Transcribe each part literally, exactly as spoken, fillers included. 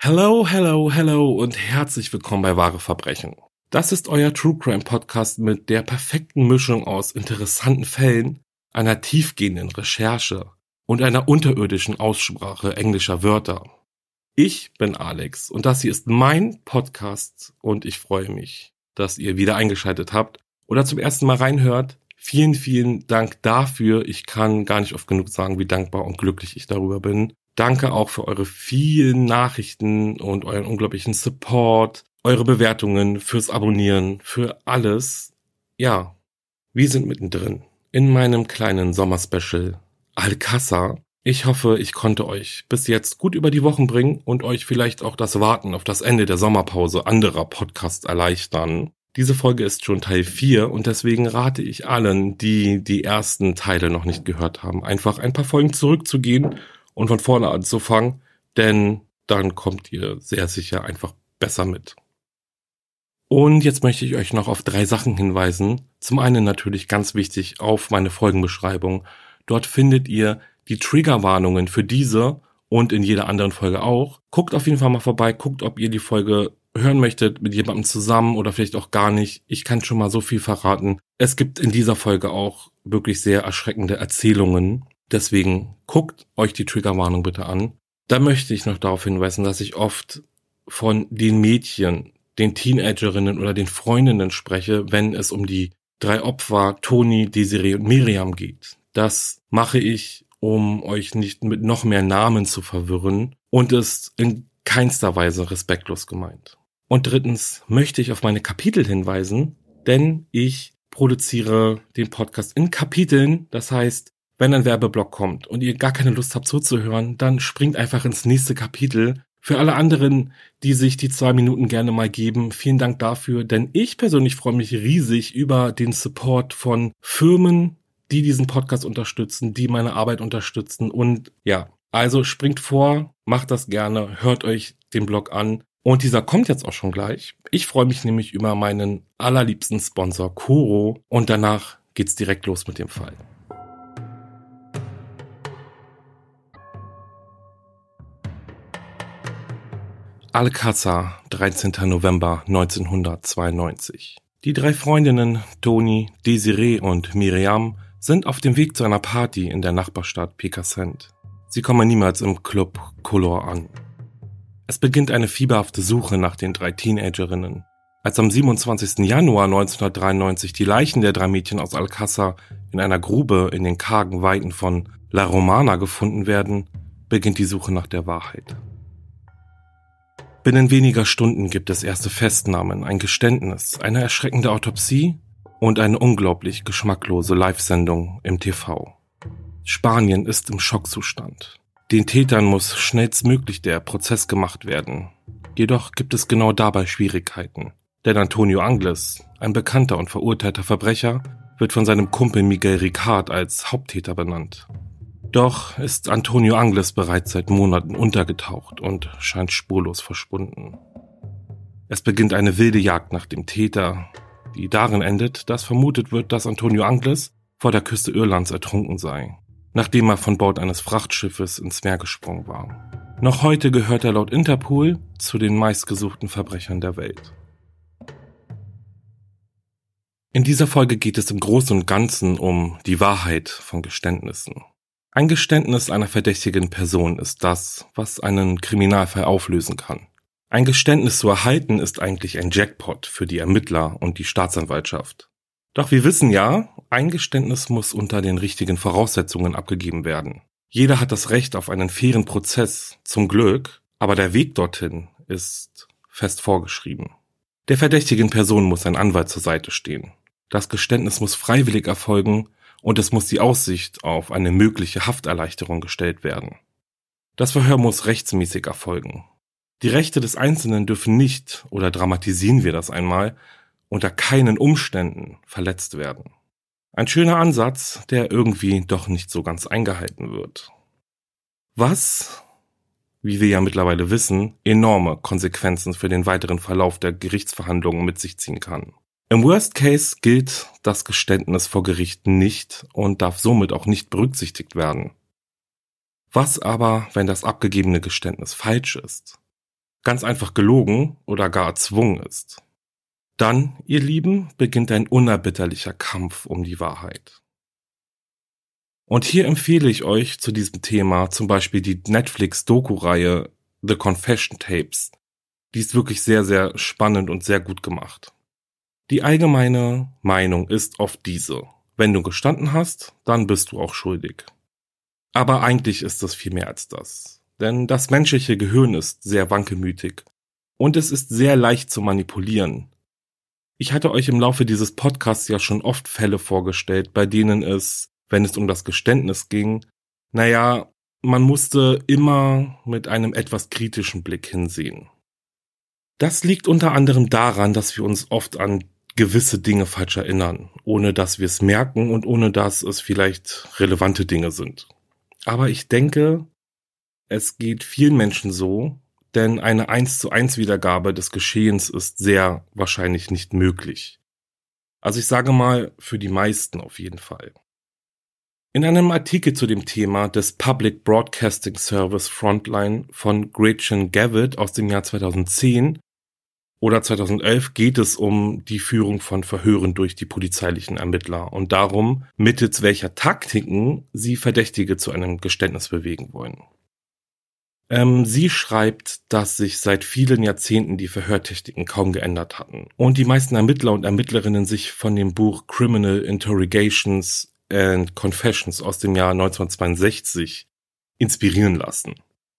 Hello, hello, hello und herzlich willkommen bei Wahre Verbrechen. Das ist euer True Crime Podcast mit der perfekten Mischung aus interessanten Fällen, einer tiefgehenden Recherche und einer unterirdischen Aussprache englischer Wörter. Ich bin Alex und das hier ist mein Podcast und ich freue mich, dass ihr wieder eingeschaltet habt oder zum ersten Mal reinhört. Vielen, vielen Dank dafür. Ich kann gar nicht oft genug sagen, wie dankbar und glücklich ich darüber bin. Danke auch für eure vielen Nachrichten und euren unglaublichen Support, eure Bewertungen, fürs Abonnieren, für alles. Ja, wir sind mittendrin in meinem kleinen Sommerspecial Alcázar. Ich hoffe, ich konnte euch bis jetzt gut über die Wochen bringen und euch vielleicht auch das Warten auf das Ende der Sommerpause anderer Podcasts erleichtern. Diese Folge ist schon Teil vier und deswegen rate ich allen, die die ersten Teile noch nicht gehört haben, einfach ein paar Folgen zurückzugehen und von vorne anzufangen, denn dann kommt ihr sehr sicher einfach besser mit. Und jetzt möchte ich euch noch auf drei Sachen hinweisen. Zum einen natürlich ganz wichtig auf meine Folgenbeschreibung. Dort findet ihr die Triggerwarnungen für diese und in jeder anderen Folge auch. Guckt auf jeden Fall mal vorbei, guckt, ob ihr die Folge hören möchtet mit jemandem zusammen oder vielleicht auch gar nicht. Ich kann schon mal so viel verraten. Es gibt in dieser Folge auch wirklich sehr erschreckende Erzählungen. Deswegen guckt euch die Triggerwarnung bitte an. Da möchte ich noch darauf hinweisen, dass ich oft von den Mädchen, den Teenagerinnen oder den Freundinnen spreche, wenn es um die drei Opfer Toni, Desiree und Miriam geht. Das mache ich, um euch nicht mit noch mehr Namen zu verwirren und ist in keinster Weise respektlos gemeint. Und drittens möchte ich auf meine Kapitel hinweisen, denn ich produziere den Podcast in Kapiteln. Das heißt, wenn ein Werbeblock kommt und ihr gar keine Lust habt zuzuhören, dann springt einfach ins nächste Kapitel. Für alle anderen, die sich die zwei Minuten gerne mal geben, vielen Dank dafür, denn ich persönlich freue mich riesig über den Support von Firmen, die diesen Podcast unterstützen, die meine Arbeit unterstützen und ja, also springt vor, macht das gerne, hört euch den Blog an und dieser kommt jetzt auch schon gleich. Ich freue mich nämlich über meinen allerliebsten Sponsor Koro und danach geht's direkt los mit dem Fall. Alcázar, dreizehnter November neunzehnhundertzweiundneunzig. Die drei Freundinnen Toni, Desiree und Miriam sind auf dem Weg zu einer Party in der Nachbarstadt Picassent. Sie kommen niemals im Club Color an. Es beginnt eine fieberhafte Suche nach den drei Teenagerinnen. Als am siebenundzwanzigsten Januar neunzehnhundertdreiundneunzig die Leichen der drei Mädchen aus Alcázar in einer Grube in den kargen Weiden von La Romana gefunden werden, beginnt die Suche nach der Wahrheit. Binnen weniger Stunden gibt es erste Festnahmen, ein Geständnis, eine erschreckende Autopsie und eine unglaublich geschmacklose Live-Sendung im T V. Spanien ist im Schockzustand. Den Tätern muss schnellstmöglich der Prozess gemacht werden. Jedoch gibt es genau dabei Schwierigkeiten. Denn Antonio Angles, ein bekannter und verurteilter Verbrecher, wird von seinem Kumpel Miguel Ricard als Haupttäter benannt. Doch ist Antonio Angles bereits seit Monaten untergetaucht und scheint spurlos verschwunden. Es beginnt eine wilde Jagd nach dem Täter, die darin endet, dass vermutet wird, dass Antonio Angles vor der Küste Irlands ertrunken sei, nachdem er von Bord eines Frachtschiffes ins Meer gesprungen war. Noch heute gehört er laut Interpol zu den meistgesuchten Verbrechern der Welt. In dieser Folge geht es im Großen und Ganzen um die Wahrheit von Geständnissen. Ein Geständnis einer verdächtigen Person ist das, was einen Kriminalfall auflösen kann. Ein Geständnis zu erhalten ist eigentlich ein Jackpot für die Ermittler und die Staatsanwaltschaft. Doch wir wissen ja, ein Geständnis muss unter den richtigen Voraussetzungen abgegeben werden. Jeder hat das Recht auf einen fairen Prozess, zum Glück, aber der Weg dorthin ist fest vorgeschrieben. Der verdächtigen Person muss ein Anwalt zur Seite stehen. Das Geständnis muss freiwillig erfolgen und es muss die Aussicht auf eine mögliche Hafterleichterung gestellt werden. Das Verhör muss rechtsmäßig erfolgen. Die Rechte des Einzelnen dürfen nicht, oder dramatisieren wir das einmal, unter keinen Umständen verletzt werden. Ein schöner Ansatz, der irgendwie doch nicht so ganz eingehalten wird. Was, wie wir ja mittlerweile wissen, enorme Konsequenzen für den weiteren Verlauf der Gerichtsverhandlungen mit sich ziehen kann. Im Worst Case gilt das Geständnis vor Gericht nicht und darf somit auch nicht berücksichtigt werden. Was aber, wenn das abgegebene Geständnis falsch ist? ganz einfach gelogen oder gar erzwungen ist. Dann, ihr Lieben, beginnt ein unerbitterlicher Kampf um die Wahrheit. Und hier empfehle ich euch zu diesem Thema zum Beispiel die Netflix-Doku-Reihe The Confession Tapes. Die ist wirklich sehr, sehr spannend und sehr gut gemacht. Die allgemeine Meinung ist oft diese: Wenn du gestanden hast, dann bist du auch schuldig. Aber eigentlich ist es viel mehr als das. Denn das menschliche Gehirn ist sehr wankelmütig und es ist sehr leicht zu manipulieren. Ich hatte euch im Laufe dieses Podcasts ja schon oft Fälle vorgestellt, bei denen es, wenn es um das Geständnis ging, naja, man musste immer mit einem etwas kritischen Blick hinsehen. Das liegt unter anderem daran, dass wir uns oft an gewisse Dinge falsch erinnern, ohne dass wir es merken und ohne dass es vielleicht relevante Dinge sind. Aber ich denke, es geht vielen Menschen so, denn eine eins zu eins Wiedergabe des Geschehens ist sehr wahrscheinlich nicht möglich. Also ich sage mal, für die meisten auf jeden Fall. In einem Artikel zu dem Thema des Public Broadcasting Service Frontline von Gretchen Gavitt aus dem Jahr zweitausendzehn oder zweitausendelf geht es um die Führung von Verhören durch die polizeilichen Ermittler und darum, mittels welcher Taktiken sie Verdächtige zu einem Geständnis bewegen wollen. Ähm, sie schreibt, dass sich seit vielen Jahrzehnten die Verhörtechniken kaum geändert hatten und die meisten Ermittler und Ermittlerinnen sich von dem Buch Criminal Interrogations and Confessions aus dem Jahr neunzehnhundertzweiundsechzig inspirieren lassen.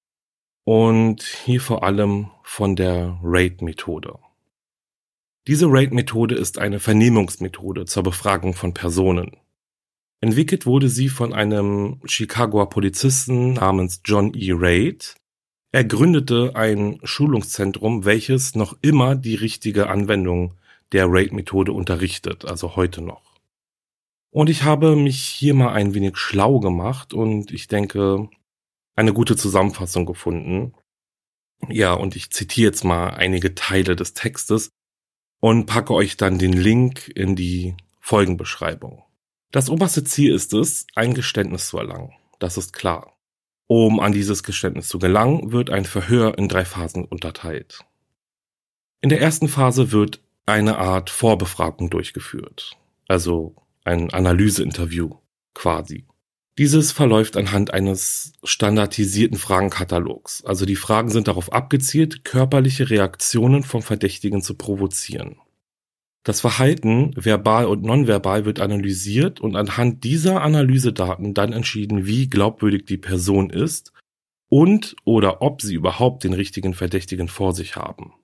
Und hier vor allem von der RAID-Methode. Diese RAID-Methode ist eine Vernehmungsmethode zur Befragung von Personen. Entwickelt wurde sie von einem Chicagoer Polizisten namens John E. Raid. Er gründete ein Schulungszentrum, welches noch immer die richtige Anwendung der RAID-Methode unterrichtet, also heute noch. Und ich habe mich hier mal ein wenig schlau gemacht und ich denke, eine gute Zusammenfassung gefunden. Ja, und ich zitiere jetzt mal einige Teile des Textes und packe euch dann den Link in die Folgenbeschreibung. Das oberste Ziel ist es, ein Geständnis zu erlangen. Das ist klar. Um an dieses Geständnis zu gelangen, wird ein Verhör in drei Phasen unterteilt. In der ersten Phase wird eine Art Vorbefragung durchgeführt, also ein Analyseinterview quasi. Dieses verläuft anhand eines standardisierten Fragenkatalogs. Also die Fragen sind darauf abgezielt, körperliche Reaktionen vom Verdächtigen zu provozieren. Das Verhalten, verbal und nonverbal, wird analysiert und anhand dieser Analysedaten dann entschieden, wie glaubwürdig die Person ist und oder ob sie überhaupt den richtigen Verdächtigen vor sich haben.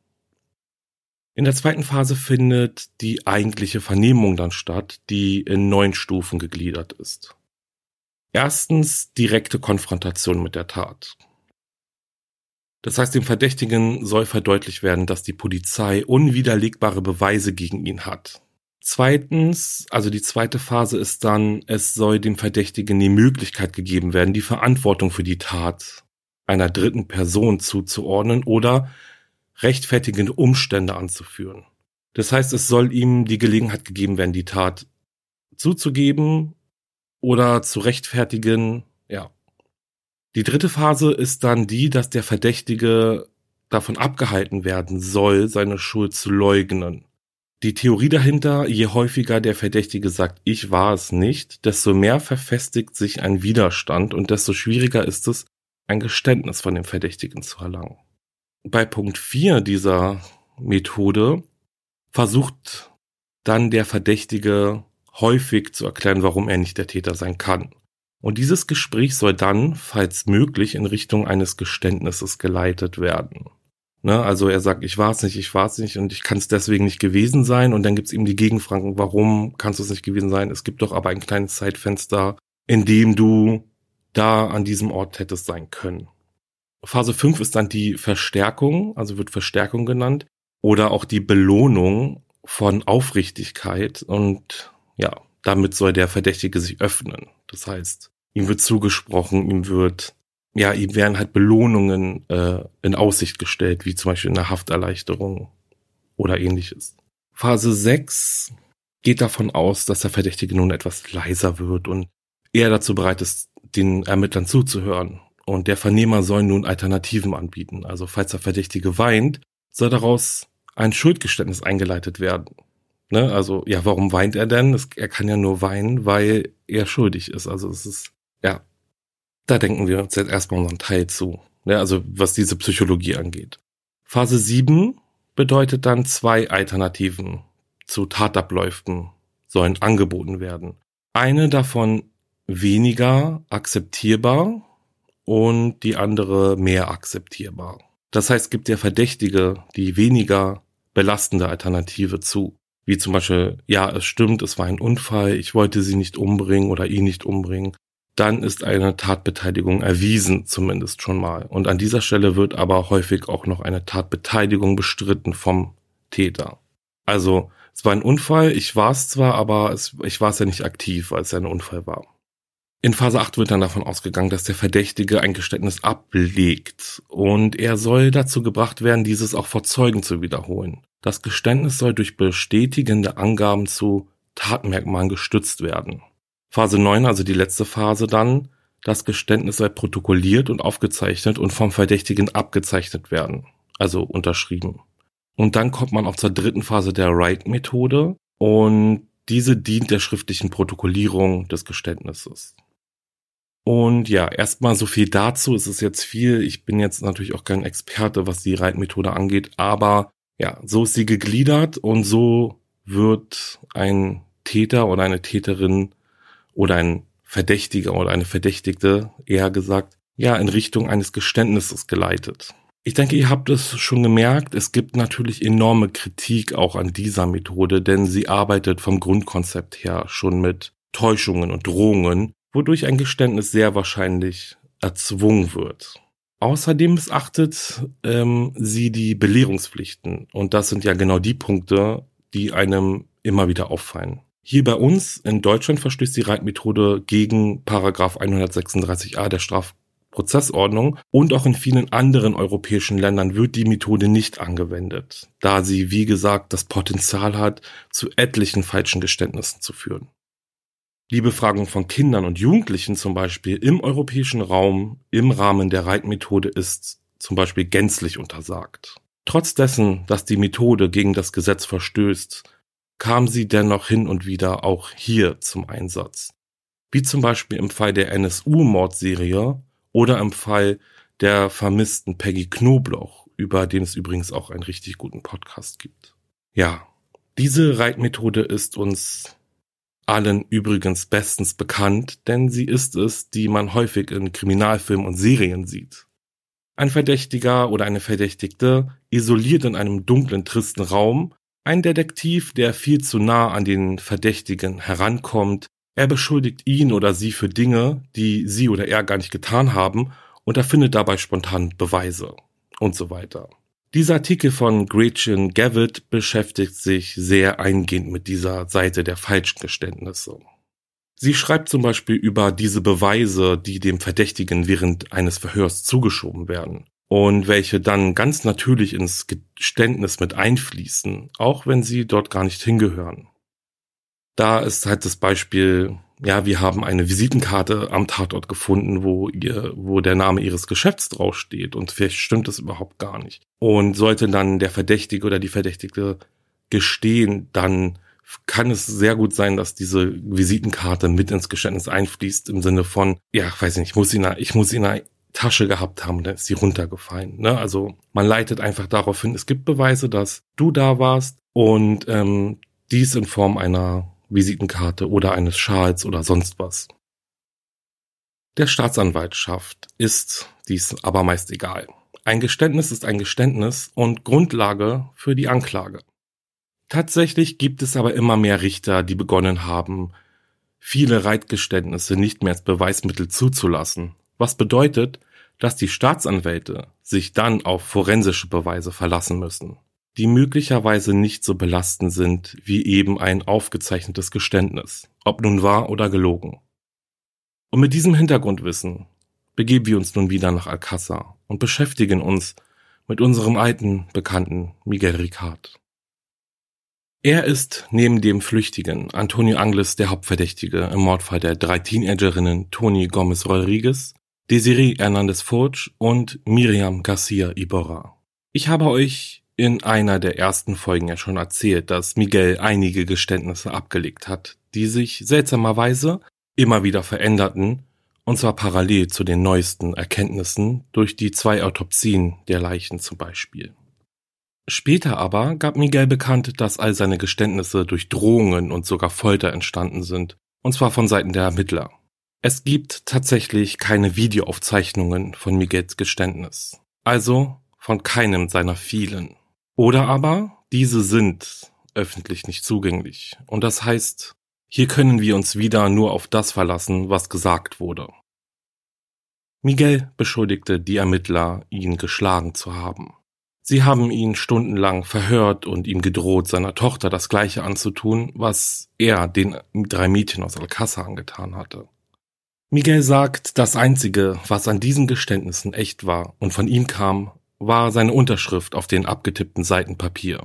In der zweiten Phase findet die eigentliche Vernehmung dann statt, die in neun Stufen gegliedert ist. Erstens direkte Konfrontation mit der Tat. Das heißt, dem Verdächtigen soll verdeutlicht werden, dass die Polizei unwiderlegbare Beweise gegen ihn hat. Zweitens, also die zweite Phase ist dann, es soll dem Verdächtigen die Möglichkeit gegeben werden, die Verantwortung für die Tat einer dritten Person zuzuordnen oder rechtfertigende Umstände anzuführen. Das heißt, es soll ihm die Gelegenheit gegeben werden, die Tat zuzugeben oder zu rechtfertigen, ja. Die dritte Phase ist dann die, dass der Verdächtige davon abgehalten werden soll, seine Schuld zu leugnen. Die Theorie dahinter, je häufiger der Verdächtige sagt, ich war es nicht, desto mehr verfestigt sich ein Widerstand und desto schwieriger ist es, ein Geständnis von dem Verdächtigen zu erlangen. Bei Punkt vier dieser Methode versucht dann der Verdächtige häufig zu erklären, warum er nicht der Täter sein kann. Und dieses Gespräch soll dann, falls möglich, in Richtung eines Geständnisses geleitet werden. Ne, also er sagt, ich war es nicht, ich war es nicht und ich kann es deswegen nicht gewesen sein. Und dann gibt es ihm die Gegenfragen, warum kannst du es nicht gewesen sein? Es gibt doch aber ein kleines Zeitfenster, in dem du da an diesem Ort hättest sein können. Phase fünf ist dann die Verstärkung, also wird Verstärkung genannt, oder auch die Belohnung von Aufrichtigkeit und ja, damit soll der Verdächtige sich öffnen. Das heißt, ihm wird zugesprochen, ihm wird, ja, ihm werden halt Belohnungen äh, in Aussicht gestellt, wie zum Beispiel eine Hafterleichterung oder ähnliches. Phase sechs geht davon aus, dass der Verdächtige nun etwas leiser wird und eher dazu bereit ist, den Ermittlern zuzuhören Und der Vernehmer soll nun Alternativen anbieten. Also falls der Verdächtige weint, soll daraus ein Schuldgeständnis eingeleitet werden. Ne? Also ja, warum weint er denn? Es, er kann ja nur weinen, weil er schuldig ist. Also es ist, ja, da denken wir uns jetzt erstmal unseren Teil zu. Ne? Also was diese Psychologie angeht. Phase sieben bedeutet dann, zwei Alternativen zu Tatabläufen sollen angeboten werden. Eine davon weniger akzeptierbar und die andere mehr akzeptierbar. Das heißt, gibt der Verdächtige die weniger belastende Alternative zu. Wie zum Beispiel, ja, es stimmt, es war ein Unfall, ich wollte sie nicht umbringen oder ihn nicht umbringen. Dann ist eine Tatbeteiligung erwiesen, zumindest schon mal. Und an dieser Stelle wird aber häufig auch noch eine Tatbeteiligung bestritten vom Täter. Also, es war ein Unfall, ich war es zwar, aber es, ich war es ja nicht aktiv, weil es ja ein Unfall war. In Phase acht wird dann davon ausgegangen, dass der Verdächtige ein Geständnis ablegt und er soll dazu gebracht werden, dieses auch vor Zeugen zu wiederholen. Das Geständnis soll durch bestätigende Angaben zu Tatmerkmalen gestützt werden. Phase neun, also die letzte Phase dann, das Geständnis soll protokolliert und aufgezeichnet und vom Verdächtigen abgezeichnet werden, also unterschrieben. Und dann kommt man auch zur dritten Phase der Wright-Methode und diese dient der schriftlichen Protokollierung des Geständnisses. Und ja, erstmal so viel dazu. Es ist jetzt viel. Ich bin jetzt natürlich auch kein Experte, was die Wright-Methode angeht, aber ja, so ist sie gegliedert und so wird ein Täter oder eine Täterin oder ein Verdächtiger oder eine Verdächtigte, eher gesagt, ja, in Richtung eines Geständnisses geleitet. Ich denke, ihr habt es schon gemerkt, es gibt natürlich enorme Kritik auch an dieser Methode, denn sie arbeitet vom Grundkonzept her schon mit Täuschungen und Drohungen, wodurch ein Geständnis sehr wahrscheinlich erzwungen wird. Außerdem missachtet ähm, sie die Belehrungspflichten und das sind ja genau die Punkte, die einem immer wieder auffallen. Hier bei uns in Deutschland verstößt die Wright-Methode gegen Paragraph hundertsechsunddreißig a der Strafprozessordnung und auch in vielen anderen europäischen Ländern wird die Methode nicht angewendet, da sie, wie gesagt, das Potenzial hat, zu etlichen falschen Geständnissen zu führen. Die Befragung von Kindern und Jugendlichen zum Beispiel im europäischen Raum im Rahmen der Wright-Methode ist zum Beispiel gänzlich untersagt. Trotz dessen, dass die Methode gegen das Gesetz verstößt, kam sie dennoch hin und wieder auch hier zum Einsatz. Wie zum Beispiel im Fall der N S U-Mordserie oder im Fall der vermissten Peggy Knobloch, über den es übrigens auch einen richtig guten Podcast gibt. Ja, diese Wright-Methode ist uns allen übrigens bestens bekannt, denn sie ist es, die man häufig in Kriminalfilmen und Serien sieht. Ein Verdächtiger oder eine Verdächtigte isoliert in einem dunklen, tristen Raum ein Detektiv, der viel zu nah an den Verdächtigen herankommt. Er beschuldigt ihn oder sie für Dinge, die sie oder er gar nicht getan haben und er findet dabei spontan Beweise und so weiter. Dieser Artikel von Gretchen Gavitt beschäftigt sich sehr eingehend mit dieser Seite der falschen Geständnisse. Sie schreibt zum Beispiel über diese Beweise, die dem Verdächtigen während eines Verhörs zugeschoben werden und welche dann ganz natürlich ins Geständnis mit einfließen, auch wenn sie dort gar nicht hingehören. Da ist halt das Beispiel, ja, wir haben eine Visitenkarte am Tatort gefunden, wo ihr, wo der Name ihres Geschäfts draufsteht und vielleicht stimmt das überhaupt gar nicht. Und sollte dann der Verdächtige oder die Verdächtige gestehen, dann kann es sehr gut sein, dass diese Visitenkarte mit ins Geständnis einfließt im Sinne von, ja, ich weiß nicht, ich muss sie in einer, ich muss sie in einer Tasche gehabt haben und dann ist sie runtergefallen. Ne? Also man leitet einfach darauf hin, es gibt Beweise, dass du da warst und ähm, dies in Form einer Visitenkarte oder eines Schals oder sonst was. Der Staatsanwaltschaft ist dies aber meist egal. Ein Geständnis ist ein Geständnis und Grundlage für die Anklage. Tatsächlich gibt es aber immer mehr Richter, die begonnen haben, viele Reitgeständnisse nicht mehr als Beweismittel zuzulassen, was bedeutet, dass die Staatsanwälte sich dann auf forensische Beweise verlassen müssen, die möglicherweise nicht so belastend sind wie eben ein aufgezeichnetes Geständnis, ob nun wahr oder gelogen. Und mit diesem Hintergrundwissen begeben wir uns nun wieder nach Alcázar und beschäftigen uns mit unserem alten Bekannten Miguel Ricard. Er ist neben dem Flüchtigen Antonio Angles der Hauptverdächtige im Mordfall der drei Teenagerinnen Toni Gomez Rodriguez, Desiree Hernandez Furch und Miriam Garcia Iborra. Ich habe euch in einer der ersten Folgen ja schon erzählt, dass Miguel einige Geständnisse abgelegt hat, die sich seltsamerweise immer wieder veränderten, und zwar parallel zu den neuesten Erkenntnissen durch die zwei Autopsien der Leichen zum Beispiel. Später aber gab Miguel bekannt, dass all seine Geständnisse durch Drohungen und sogar Folter entstanden sind, und zwar von Seiten der Ermittler. Es gibt tatsächlich keine Videoaufzeichnungen von Miguels Geständnis, also von keinem seiner vielen. Oder aber diese sind öffentlich nicht zugänglich, und das heißt, hier können wir uns wieder nur auf das verlassen, was gesagt wurde. Miguel beschuldigte die Ermittler, ihn geschlagen zu haben. Sie haben ihn stundenlang verhört und ihm gedroht, seiner Tochter das Gleiche anzutun, was er den drei Mädchen aus Alcázar angetan hatte. Miguel sagt, das Einzige, was an diesen Geständnissen echt war und von ihm kam, war seine Unterschrift auf den abgetippten Seiten Papier.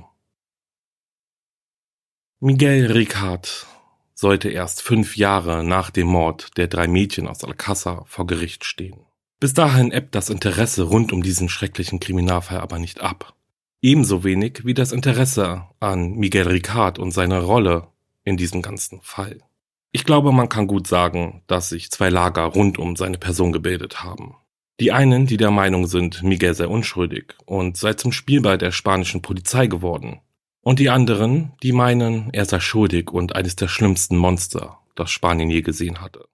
Miguel Ricard sollte erst fünf Jahre nach dem Mord der drei Mädchen aus Alcázar vor Gericht stehen. Bis dahin ebbt das Interesse rund um diesen schrecklichen Kriminalfall aber nicht ab. Ebenso wenig wie das Interesse an Miguel Ricard und seine Rolle in diesem ganzen Fall. Ich glaube, man kann gut sagen, dass sich zwei Lager rund um seine Person gebildet haben. Die einen, die der Meinung sind, Miguel sei unschuldig und sei zum Spielball der spanischen Polizei geworden. Und die anderen, die meinen, er sei schuldig und eines der schlimmsten Monster, das Spanien je gesehen hatte.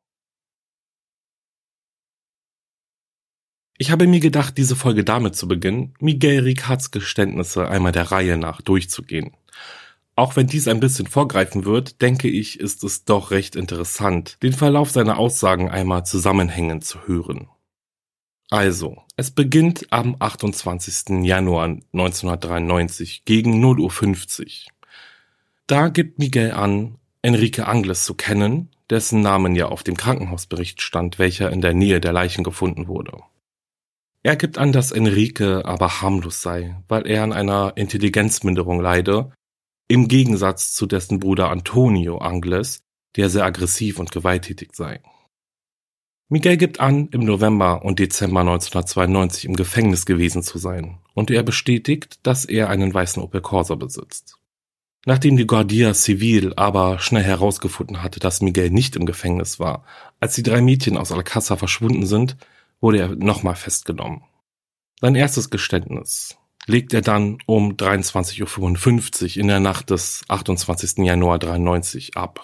Ich habe mir gedacht, diese Folge damit zu beginnen, Miguel Ricards Geständnisse einmal der Reihe nach durchzugehen. Auch wenn dies ein bisschen vorgreifen wird, denke ich, ist es doch recht interessant, den Verlauf seiner Aussagen einmal zusammenhängend zu hören. Also, es beginnt am achtundzwanzigsten Januar neunzehnhundertdreiundneunzig gegen null Uhr fünfzig. Da gibt Miguel an, Enrique Angles zu kennen, dessen Namen ja auf dem Krankenhausbericht stand, welcher in der Nähe der Leichen gefunden wurde. Er gibt an, dass Enrique aber harmlos sei, weil er an einer Intelligenzminderung leide, im Gegensatz zu dessen Bruder Antonio Angles, der sehr aggressiv und gewalttätig sei. Miguel gibt an, im November und Dezember neunzehnhundertzweiundneunzig im Gefängnis gewesen zu sein, und er bestätigt, dass er einen weißen Opel Corsa besitzt. Nachdem die Guardia Civil aber schnell herausgefunden hatte, dass Miguel nicht im Gefängnis war, als die drei Mädchen aus Alcázar verschwunden sind, wurde er nochmal festgenommen. Sein erstes Geständnis legt er dann um dreiundzwanzig Uhr fünfundfünfzig in der Nacht des achtundzwanzigsten Januar dreiundneunzig ab.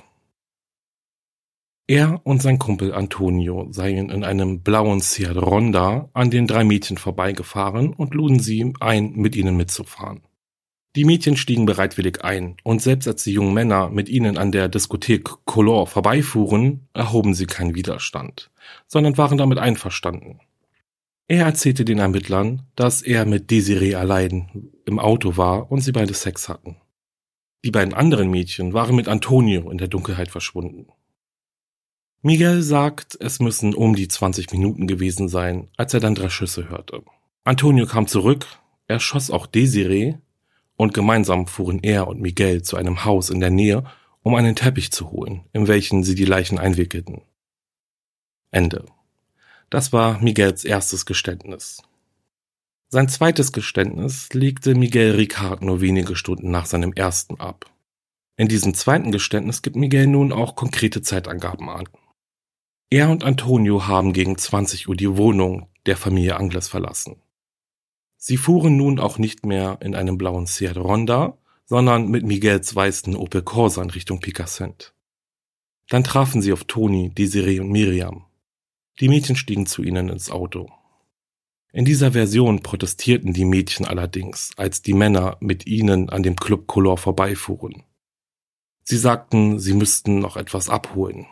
Er und sein Kumpel Antonio seien in einem blauen Seat Ronda an den drei Mädchen vorbeigefahren und luden sie ein, mit ihnen mitzufahren. Die Mädchen stiegen bereitwillig ein, und selbst als die jungen Männer mit ihnen an der Diskothek Color vorbeifuhren, erhoben sie keinen Widerstand, sondern waren damit einverstanden. Er erzählte den Ermittlern, dass er mit Desiree allein im Auto war und sie beide Sex hatten. Die beiden anderen Mädchen waren mit Antonio in der Dunkelheit verschwunden. Miguel sagt, es müssen um die zwanzig Minuten gewesen sein, als er dann drei Schüsse hörte. Antonio kam zurück, er schoss auch Desiree, und gemeinsam fuhren er und Miguel zu einem Haus in der Nähe, um einen Teppich zu holen, in welchen sie die Leichen einwickelten. Ende. Das war Miguels erstes Geständnis. Sein zweites Geständnis legte Miguel Ricard nur wenige Stunden nach seinem ersten ab. In diesem zweiten Geständnis gibt Miguel nun auch konkrete Zeitangaben an. Er und Antonio haben gegen zwanzig Uhr die Wohnung der Familie Angles verlassen. Sie fuhren nun auch nicht mehr in einem blauen Seat Ronda, sondern mit Miguels weißen Opel Corsa in Richtung Picassent. Dann trafen sie auf Toni, Desiree und Miriam. Die Mädchen stiegen zu ihnen ins Auto. In dieser Version protestierten die Mädchen allerdings, als die Männer mit ihnen an dem Club Color vorbeifuhren. Sie sagten, sie müssten noch etwas abholen.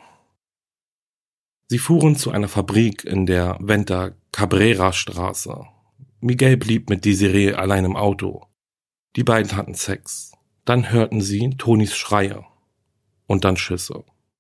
Sie fuhren zu einer Fabrik in der Venta Cabrera Straße. Miguel blieb mit Desiree allein im Auto. Die beiden hatten Sex. Dann hörten sie Tonis Schreie und dann Schüsse.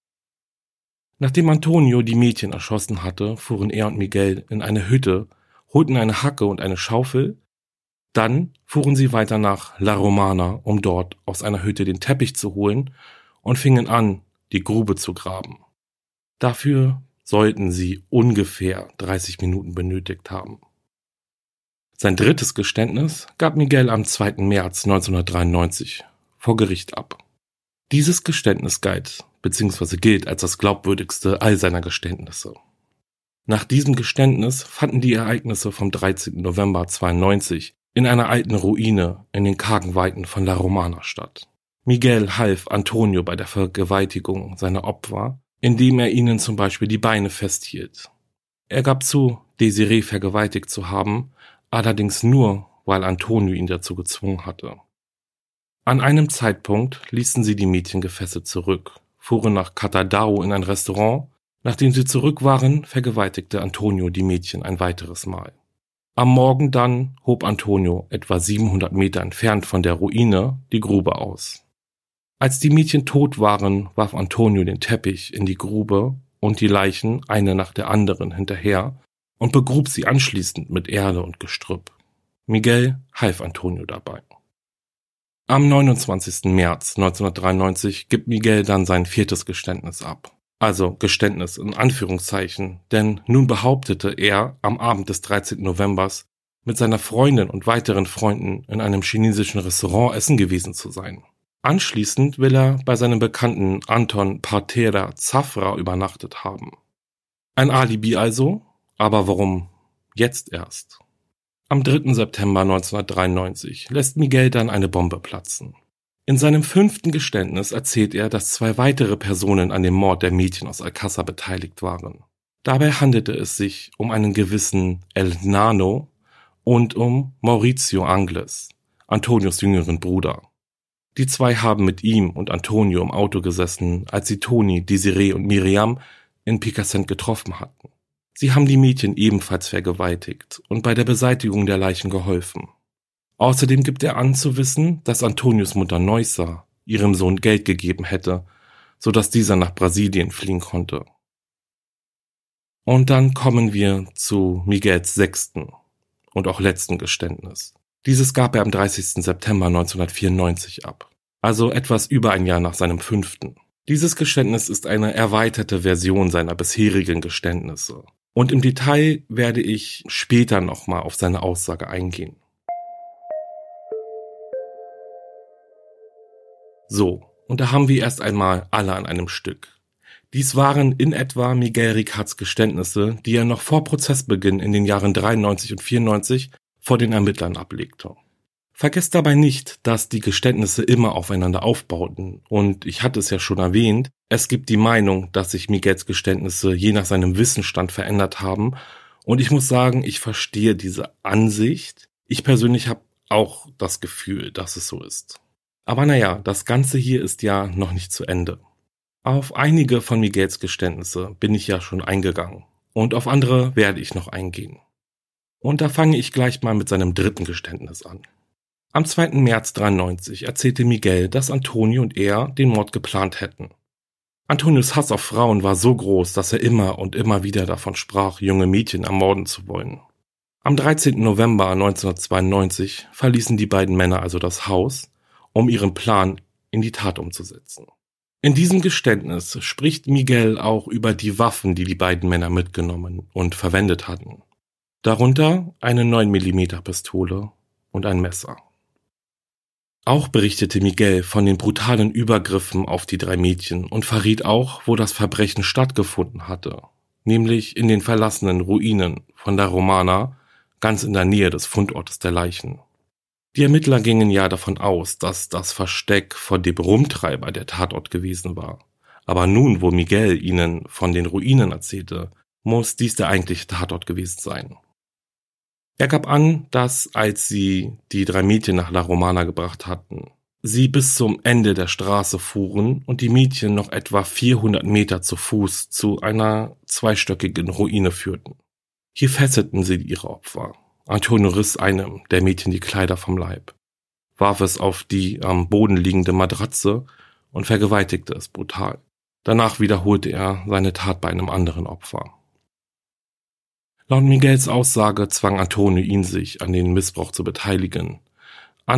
Nachdem Antonio die Mädchen erschossen hatte, fuhren er und Miguel in eine Hütte, holten eine Hacke und eine Schaufel. Dann fuhren sie weiter nach La Romana, um dort aus einer Hütte den Teppich zu holen, und fingen an, die Grube zu graben. Dafür sollten sie ungefähr dreißig Minuten benötigt haben. Sein drittes Geständnis gab Miguel am zweiten März neunzehnhundertdreiundneunzig vor Gericht ab. Dieses Geständnis galt bzw. gilt als das glaubwürdigste all seiner Geständnisse. Nach diesem Geständnis fanden die Ereignisse vom dreizehnten November zweiundneunzig in einer alten Ruine in den kargen Weiten von La Romana statt. Miguel half Antonio bei der Vergewaltigung seiner Opfer, indem er ihnen zum Beispiel die Beine festhielt. Er gab zu, Desiree vergewaltigt zu haben, allerdings nur, weil Antonio ihn dazu gezwungen hatte. An einem Zeitpunkt ließen sie die Mädchen gefesselt zurück, fuhren nach Catadau in ein Restaurant. Nachdem sie zurück waren, vergewaltigte Antonio die Mädchen ein weiteres Mal. Am Morgen dann hob Antonio etwa siebenhundert Meter entfernt von der Ruine die Grube aus. Als die Mädchen tot waren, warf Antonio den Teppich in die Grube und die Leichen eine nach der anderen hinterher und begrub sie anschließend mit Erde und Gestrüpp. Miguel half Antonio dabei. Am neunundzwanzigsten März neunzehnhundertdreiundneunzig gibt Miguel dann sein viertes Geständnis ab. Also Geständnis in Anführungszeichen, denn nun behauptete er, am Abend des dreizehnten Novembers mit seiner Freundin und weiteren Freunden in einem chinesischen Restaurant essen gewesen zu sein. Anschließend will er bei seinem Bekannten Anton Partera Zafra übernachtet haben. Ein Alibi also, aber warum jetzt erst? Am dritten September neunzehnhundertdreiundneunzig lässt Miguel dann eine Bombe platzen. In seinem fünften Geständnis erzählt er, dass zwei weitere Personen an dem Mord der Mädchen aus Alcázar beteiligt waren. Dabei handelte es sich um einen gewissen El Nano und um Mauricio Angles, Antonios jüngeren Bruder. Die zwei haben mit ihm und Antonio im Auto gesessen, als sie Toni, Desiree und Miriam in Picassent getroffen hatten. Sie haben die Mädchen ebenfalls vergewaltigt und bei der Beseitigung der Leichen geholfen. Außerdem gibt er an zu wissen, dass Antonios Mutter Neusser ihrem Sohn Geld gegeben hätte, sodass dieser nach Brasilien fliehen konnte. Und dann kommen wir zu Miguels sechsten und auch letzten Geständnis. Dieses gab er am dreißigsten September neunzehnhundertvierundneunzig ab, also etwas über ein Jahr nach seinem fünften. Dieses Geständnis ist eine erweiterte Version seiner bisherigen Geständnisse. Und im Detail werde ich später nochmal auf seine Aussage eingehen. So, und da haben wir erst einmal alle an einem Stück. Dies waren in etwa Miguel Ricards Geständnisse, die er noch vor Prozessbeginn in den Jahren dreiundneunzig und vierundneunzig vor den Ermittlern ablegte. Vergesst dabei nicht, dass die Geständnisse immer aufeinander aufbauten und ich hatte es ja schon erwähnt, es gibt die Meinung, dass sich Miguels Geständnisse je nach seinem Wissensstand verändert haben und ich muss sagen, ich verstehe diese Ansicht. Ich persönlich habe auch das Gefühl, dass es so ist. Aber naja, das Ganze hier ist ja noch nicht zu Ende. Auf einige von Miguels Geständnisse bin ich ja schon eingegangen und auf andere werde ich noch eingehen. Und da fange ich gleich mal mit seinem dritten Geständnis an. Am zweiten März dreiundneunzig erzählte Miguel, dass Antonio und er den Mord geplant hätten. Antonios Hass auf Frauen war so groß, dass er immer und immer wieder davon sprach, junge Mädchen ermorden zu wollen. Am dreizehnten November neunzehnhundertzweiundneunzig verließen die beiden Männer also das Haus, um ihren Plan in die Tat umzusetzen. In diesem Geständnis spricht Miguel auch über die Waffen, die die beiden Männer mitgenommen und verwendet hatten. Darunter eine neun Millimeter Pistole und ein Messer. Auch berichtete Miguel von den brutalen Übergriffen auf die drei Mädchen und verriet auch, wo das Verbrechen stattgefunden hatte, nämlich in den verlassenen Ruinen von La Romana, ganz in der Nähe des Fundortes der Leichen. Die Ermittler gingen ja davon aus, dass das Versteck von dem Rumtreiber der Tatort gewesen war. Aber nun, wo Miguel ihnen von den Ruinen erzählte, muss dies der eigentliche Tatort gewesen sein. Er gab an, dass, als sie die drei Mädchen nach La Romana gebracht hatten, sie bis zum Ende der Straße fuhren und die Mädchen noch etwa vierhundert Meter zu Fuß zu einer zweistöckigen Ruine führten. Hier fesselten sie ihre Opfer. Antonio riss einem der Mädchen die Kleider vom Leib, warf es auf die am Boden liegende Matratze und vergewaltigte es brutal. Danach wiederholte er seine Tat bei einem anderen Opfer. Laut Miguels Aussage zwang Antonio ihn, sich an den Missbrauch zu beteiligen.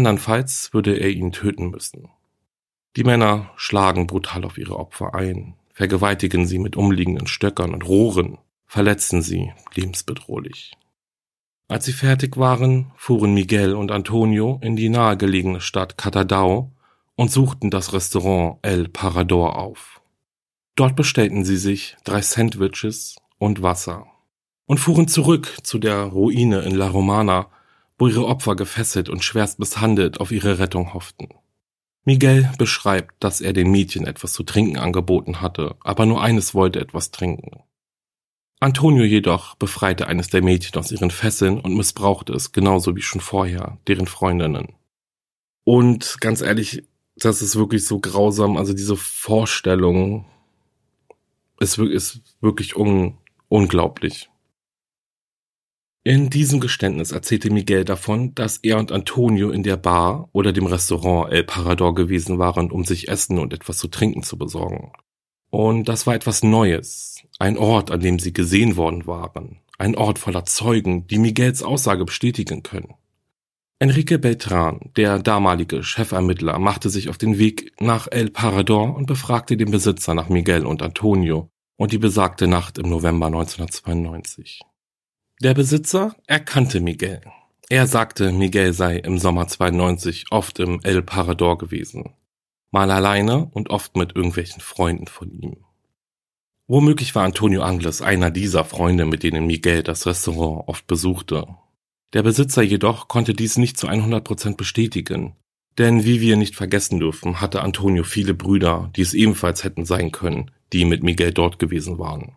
Andernfalls würde er ihn töten müssen. Die Männer schlagen brutal auf ihre Opfer ein, vergewaltigen sie mit umliegenden Stöckern und Rohren, verletzen sie lebensbedrohlich. Als sie fertig waren, fuhren Miguel und Antonio in die nahegelegene Stadt Catadau und suchten das Restaurant El Parador auf. Dort bestellten sie sich drei Sandwiches und Wasser und fuhren zurück zu der Ruine in La Romana, wo ihre Opfer gefesselt und schwerst misshandelt auf ihre Rettung hofften. Miguel beschreibt, dass er den Mädchen etwas zu trinken angeboten hatte, aber nur eines wollte etwas trinken. Antonio jedoch befreite eines der Mädchen aus ihren Fesseln und missbrauchte es, genauso wie schon vorher, deren Freundinnen. Und ganz ehrlich, das ist wirklich so grausam, also diese Vorstellung ist, ist wirklich un, unglaublich. In diesem Geständnis erzählte Miguel davon, dass er und Antonio in der Bar oder dem Restaurant El Parador gewesen waren, um sich Essen und etwas zu trinken zu besorgen. Und das war etwas Neues, ein Ort, an dem sie gesehen worden waren, ein Ort voller Zeugen, die Miguels Aussage bestätigen können. Enrique Beltran, der damalige Chefermittler, machte sich auf den Weg nach El Parador und befragte den Besitzer nach Miguel und Antonio und die besagte Nacht im November neunzehnhundertzweiundneunzig. Der Besitzer erkannte Miguel. Er sagte, Miguel sei im Sommer zweiundneunzig oft im El Parador gewesen. Mal alleine und oft mit irgendwelchen Freunden von ihm. Womöglich war Antonio Angles einer dieser Freunde, mit denen Miguel das Restaurant oft besuchte. Der Besitzer jedoch konnte dies nicht zu hundert Prozent bestätigen, denn wie wir nicht vergessen dürfen, hatte Antonio viele Brüder, die es ebenfalls hätten sein können, die mit Miguel dort gewesen waren.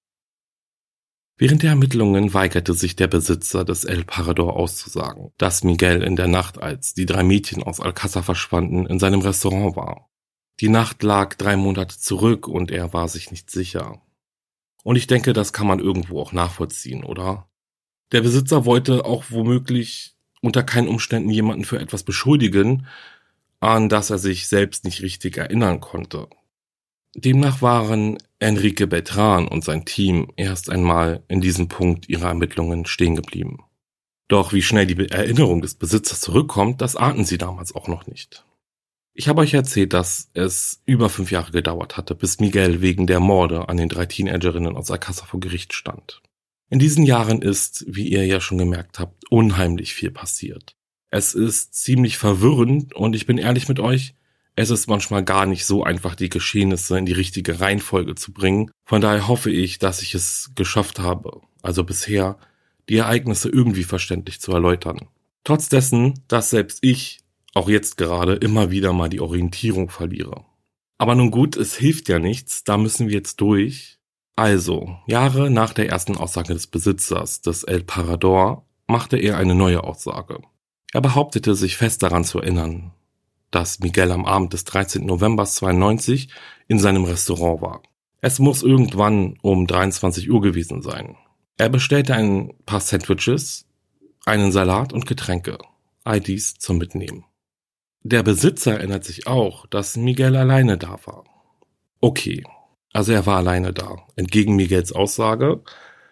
Während der Ermittlungen weigerte sich der Besitzer des El Parador auszusagen, dass Miguel in der Nacht, als die drei Mädchen aus Alcázar verschwanden, in seinem Restaurant war. Die Nacht lag drei Monate zurück und er war sich nicht sicher. Und ich denke, das kann man irgendwo auch nachvollziehen, oder? Der Besitzer wollte auch womöglich unter keinen Umständen jemanden für etwas beschuldigen, an das er sich selbst nicht richtig erinnern konnte. Demnach waren Enrique Beltran und sein Team erst einmal in diesem Punkt ihrer Ermittlungen stehen geblieben. Doch wie schnell die Erinnerung des Besitzers zurückkommt, das ahnten sie damals auch noch nicht. Ich habe euch erzählt, dass es über fünf Jahre gedauert hatte, bis Miguel wegen der Morde an den drei Teenagerinnen aus Alcázar vor Gericht stand. In diesen Jahren ist, wie ihr ja schon gemerkt habt, unheimlich viel passiert. Es ist ziemlich verwirrend und ich bin ehrlich mit euch, es ist manchmal gar nicht so einfach, die Geschehnisse in die richtige Reihenfolge zu bringen. Von daher hoffe ich, dass ich es geschafft habe, also bisher, die Ereignisse irgendwie verständlich zu erläutern. Trotz dessen, dass selbst ich, auch jetzt gerade, immer wieder mal die Orientierung verliere. Aber nun gut, es hilft ja nichts, da müssen wir jetzt durch. Also, Jahre nach der ersten Aussage des Besitzers des El Parador machte er eine neue Aussage. Er behauptete, sich fest daran zu erinnern, dass Miguel am Abend des dreizehnten November zweiundneunzig in seinem Restaurant war. Es muss irgendwann um dreiundzwanzig Uhr gewesen sein. Er bestellte ein paar Sandwiches, einen Salat und Getränke, all dies zum Mitnehmen. Der Besitzer erinnert sich auch, dass Miguel alleine da war. Okay, also er war alleine da, entgegen Miguels Aussage,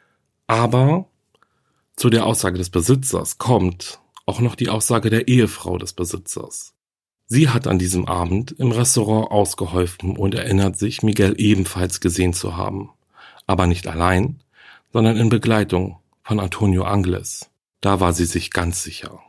aber zu der Aussage des Besitzers kommt auch noch die Aussage der Ehefrau des Besitzers. Sie hat an diesem Abend im Restaurant ausgeholfen und erinnert sich, Miguel ebenfalls gesehen zu haben. Aber nicht allein, sondern in Begleitung von Antonio Angles. Da war sie sich ganz sicher.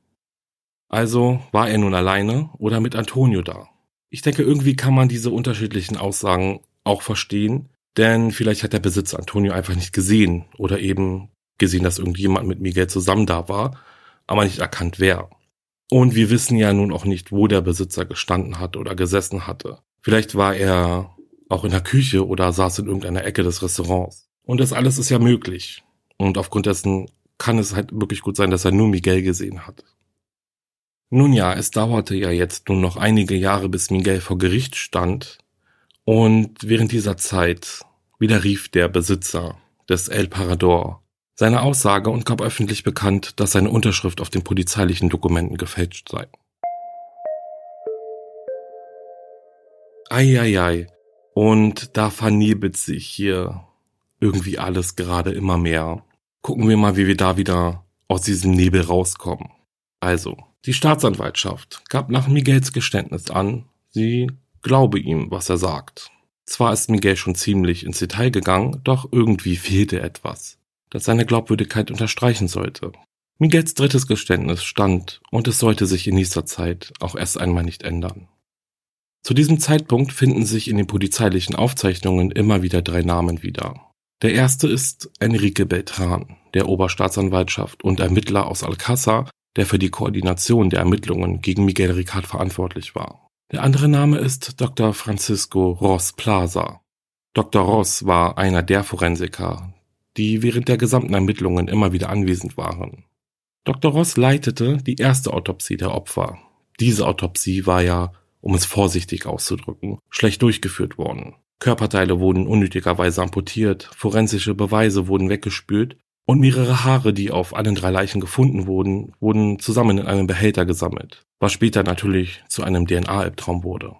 Also war er nun alleine oder mit Antonio da? Ich denke, irgendwie kann man diese unterschiedlichen Aussagen auch verstehen, denn vielleicht hat der Besitzer Antonio einfach nicht gesehen oder eben gesehen, dass irgendjemand mit Miguel zusammen da war, aber nicht erkannt, wer. Und wir wissen ja nun auch nicht, wo der Besitzer gestanden hat oder gesessen hatte. Vielleicht war er auch in der Küche oder saß in irgendeiner Ecke des Restaurants. Und das alles ist ja möglich. Und aufgrund dessen kann es halt wirklich gut sein, dass er nur Miguel gesehen hat. Nun ja, es dauerte ja jetzt nun noch einige Jahre, bis Miguel vor Gericht stand. Und während dieser Zeit widerrief der Besitzer des El Parador seine Aussage und gab öffentlich bekannt, dass seine Unterschrift auf den polizeilichen Dokumenten gefälscht sei. Eieiei. Und da vernebelt sich hier irgendwie alles gerade immer mehr. Gucken wir mal, wie wir da wieder aus diesem Nebel rauskommen. Also, die Staatsanwaltschaft gab nach Miguels Geständnis an, sie glaube ihm, was er sagt. Zwar ist Miguel schon ziemlich ins Detail gegangen, doch irgendwie fehlte etwas, das seine Glaubwürdigkeit unterstreichen sollte. Miguels drittes Geständnis stand und es sollte sich in nächster Zeit auch erst einmal nicht ändern. Zu diesem Zeitpunkt finden sich in den polizeilichen Aufzeichnungen immer wieder drei Namen wieder. Der erste ist Enrique Beltran, der Oberstaatsanwaltschaft und Ermittler aus Alcázar, der für die Koordination der Ermittlungen gegen Miguel Ricard verantwortlich war. Der andere Name ist Doktor Francisco Ros Plaza. Doktor Ros war einer der Forensiker, die während der gesamten Ermittlungen immer wieder anwesend waren. Doktor Ros leitete die erste Autopsie der Opfer. Diese Autopsie war ja, um es vorsichtig auszudrücken, schlecht durchgeführt worden. Körperteile wurden unnötigerweise amputiert, forensische Beweise wurden weggespült und mehrere Haare, die auf allen drei Leichen gefunden wurden, wurden zusammen in einem Behälter gesammelt, was später natürlich zu einem D N A-Albtraum wurde.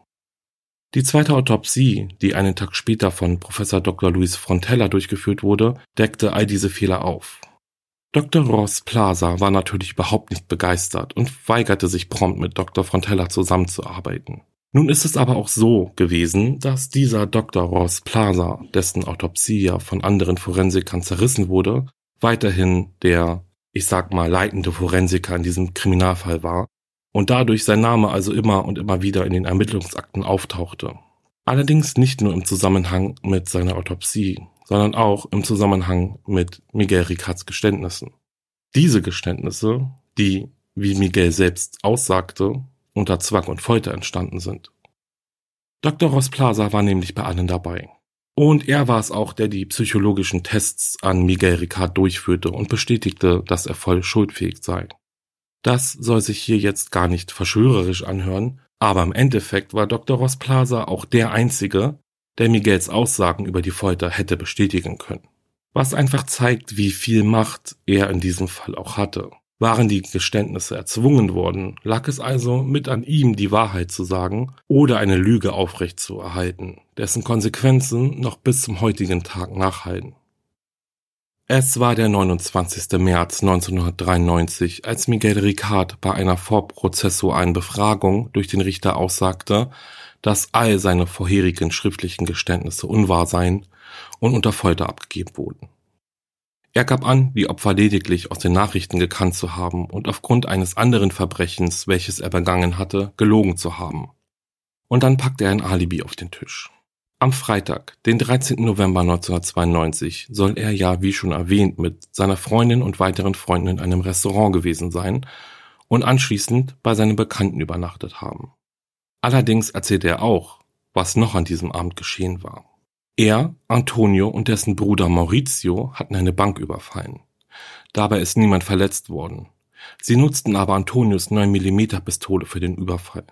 Die zweite Autopsie, die einen Tag später von Professor Doktor Luis Frontella durchgeführt wurde, deckte all diese Fehler auf. Doktor Ros Plaza war natürlich überhaupt nicht begeistert und weigerte sich prompt mit Doktor Frontella zusammenzuarbeiten. Nun ist es aber auch so gewesen, dass dieser Doktor Ros Plaza, dessen Autopsie ja von anderen Forensikern zerrissen wurde, weiterhin der, ich sag mal, leitende Forensiker in diesem Kriminalfall war und dadurch sein Name also immer und immer wieder in den Ermittlungsakten auftauchte. Allerdings nicht nur im Zusammenhang mit seiner Autopsie, sondern auch im Zusammenhang mit Miguel Ricards Geständnissen. Diese Geständnisse, die, wie Miguel selbst aussagte, unter Zwang und Folter entstanden sind. Doktor Ros Plaza war nämlich bei allen dabei. Und er war es auch, der die psychologischen Tests an Miguel Ricard durchführte und bestätigte, dass er voll schuldfähig sei. Das soll sich hier jetzt gar nicht verschwörerisch anhören, aber im Endeffekt war Doktor Ros Plaza auch der Einzige, der Miguels Aussagen über die Folter hätte bestätigen können. Was einfach zeigt, wie viel Macht er in diesem Fall auch hatte. Waren die Geständnisse erzwungen worden, lag es also mit an ihm, die Wahrheit zu sagen oder eine Lüge aufrechtzuerhalten, dessen Konsequenzen noch bis zum heutigen Tag nachhallen. Es war der neunundzwanzigster März neunzehnhundertdreiundneunzig, als Miguel Ricard bei einer vorprozessualen Befragung durch den Richter aussagte, dass all seine vorherigen schriftlichen Geständnisse unwahr seien und unter Folter abgegeben wurden. Er gab an, die Opfer lediglich aus den Nachrichten gekannt zu haben und aufgrund eines anderen Verbrechens, welches er begangen hatte, gelogen zu haben. Und dann packte er ein Alibi auf den Tisch. Am Freitag, den dreizehnten November neunzehnhundertzweiundneunzig, soll er ja, wie schon erwähnt, mit seiner Freundin und weiteren Freunden in einem Restaurant gewesen sein und anschließend bei seinem Bekannten übernachtet haben. Allerdings erzählte er auch, was noch an diesem Abend geschehen war. Er, Antonio und dessen Bruder Maurizio hatten eine Bank überfallen. Dabei ist niemand verletzt worden. Sie nutzten aber Antonios neun Millimeter Pistole für den Überfall.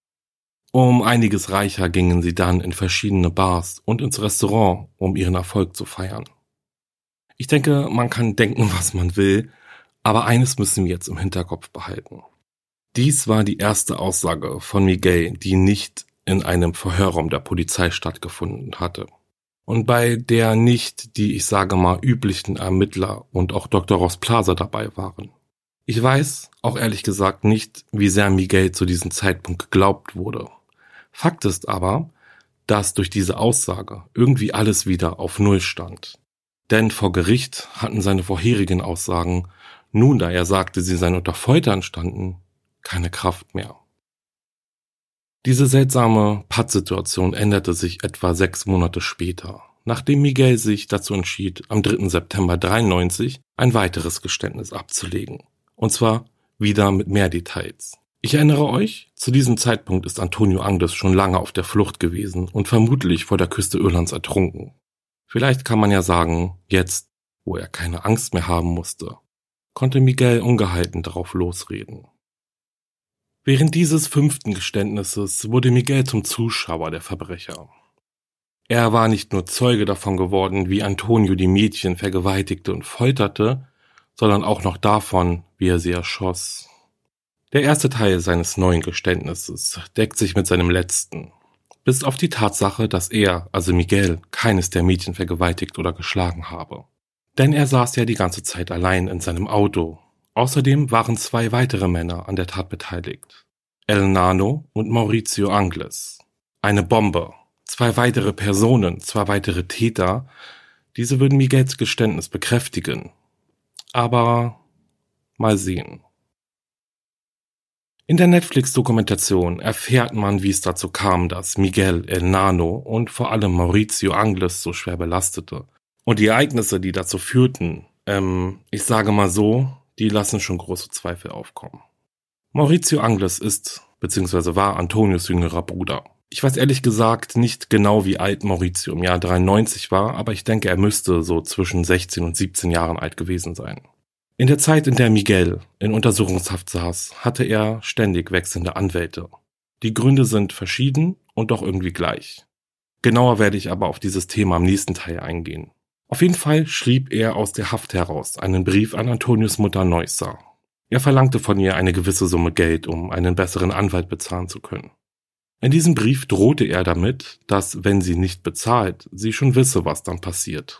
Um einiges reicher gingen sie dann in verschiedene Bars und ins Restaurant, um ihren Erfolg zu feiern. Ich denke, man kann denken, was man will, aber eines müssen wir jetzt im Hinterkopf behalten. Dies war die erste Aussage von Miguel, die nicht in einem Verhörraum der Polizei stattgefunden hatte. Und bei der nicht die, ich sage mal, üblichen Ermittler und auch Doktor Ros Plaza dabei waren. Ich weiß, auch ehrlich gesagt nicht, wie sehr Miguel zu diesem Zeitpunkt geglaubt wurde. Fakt ist aber, dass durch diese Aussage irgendwie alles wieder auf Null stand. Denn vor Gericht hatten seine vorherigen Aussagen, nun da er sagte, sie seien unter Folter entstanden, keine Kraft mehr. Diese seltsame Pattsituation änderte sich etwa sechs Monate später, nachdem Miguel sich dazu entschied, am dritten September dreiundneunzig ein weiteres Geständnis abzulegen. Und zwar wieder mit mehr Details. Ich erinnere euch, zu diesem Zeitpunkt ist Antonio Angles schon lange auf der Flucht gewesen und vermutlich vor der Küste Irlands ertrunken. Vielleicht kann man ja sagen, jetzt, wo er keine Angst mehr haben musste, konnte Miguel ungehalten darauf losreden. Während dieses fünften Geständnisses wurde Miguel zum Zuschauer der Verbrecher. Er war nicht nur Zeuge davon geworden, wie Antonio die Mädchen vergewaltigte und folterte, sondern auch noch davon, wie er sie erschoss. Der erste Teil seines neuen Geständnisses deckt sich mit seinem letzten, bis auf die Tatsache, dass er, also Miguel, keines der Mädchen vergewaltigt oder geschlagen habe. Denn er saß ja die ganze Zeit allein in seinem Auto. Außerdem waren zwei weitere Männer an der Tat beteiligt. El Nano und Maurizio Angles. Eine Bombe, zwei weitere Personen, zwei weitere Täter. Diese würden Miguels Geständnis bekräftigen. Aber mal sehen. In der Netflix-Dokumentation erfährt man, wie es dazu kam, dass Miguel El Nano und vor allem Mauricio Angles so schwer belastete. Und die Ereignisse, die dazu führten, ähm, ich sage mal so, die lassen schon große Zweifel aufkommen. Mauricio Angles ist bzw. war Antonios jüngerer Bruder. Ich weiß ehrlich gesagt nicht genau, wie alt Mauricio im Jahr dreiundneunzig war, aber ich denke, er müsste so zwischen sechzehn und siebzehn Jahren alt gewesen sein. In der Zeit, in der Miguel in Untersuchungshaft saß, hatte er ständig wechselnde Anwälte. Die Gründe sind verschieden und doch irgendwie gleich. Genauer werde ich aber auf dieses Thema im nächsten Teil eingehen. Auf jeden Fall schrieb er aus der Haft heraus einen Brief an Antonios Mutter Neusser. Er verlangte von ihr eine gewisse Summe Geld, um einen besseren Anwalt bezahlen zu können. In diesem Brief drohte er damit, dass, wenn sie nicht bezahlt, sie schon wisse, was dann passiert.